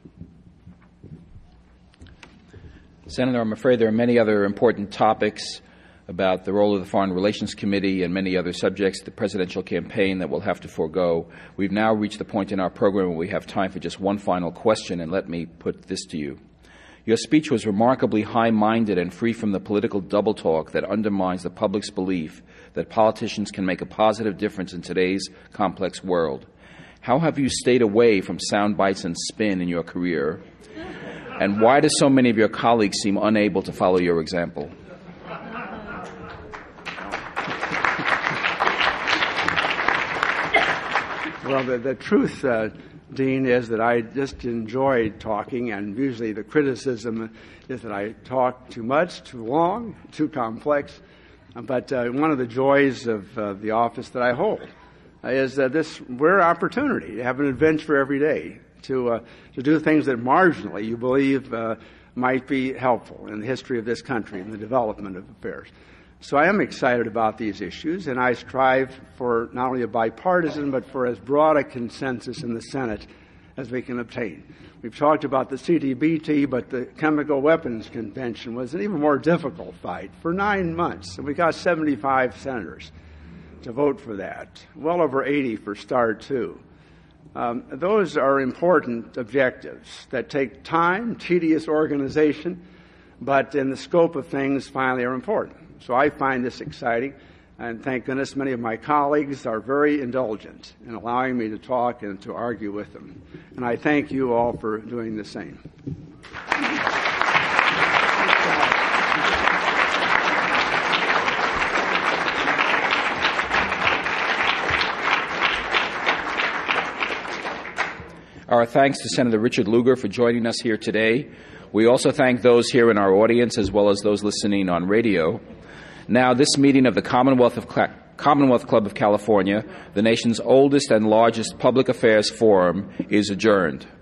Senator, I'm afraid there are many other important topics about the role of the Foreign Relations Committee and many other subjects, the presidential campaign, that we'll have to forego. We've now reached the point in our program where we have time for just one final question, and let me put this to you. Your speech was remarkably high-minded and free from the political double-talk that undermines the public's belief that politicians can make a positive difference in today's complex world. How have you stayed away from sound bites and spin in your career? And why do so many of your colleagues seem unable to follow your example?
Well, the, the truth, uh, Dean, is that I just enjoy talking, and usually the criticism is that I talk too much, too long, too complex. But uh, one of the joys of uh, the office that I hold is uh, this rare opportunity to have an adventure every day, to uh, to do things that marginally you believe uh, might be helpful in the history of this country and the development of affairs. So I am excited about these issues, and I strive for not only a bipartisan, but for as broad a consensus in the Senate as we can obtain. We've talked about the C T B T, but the Chemical Weapons Convention was an even more difficult fight for nine months, and we got seventy-five senators to vote for that, well over eighty for START two. Um, those are important objectives that take time, tedious organization, but in the scope of things finally are important. So I find this exciting, and thank goodness many of my colleagues are very indulgent in allowing me to talk and to argue with them. And I thank you all for doing the same.
Our thanks to Senator Richard Lugar for joining us here today. We also thank those here in our audience as well as those listening on radio. Now, this meeting of the Commonwealth of Cla- Commonwealth Club of California, the nation's oldest and largest public affairs forum, is adjourned.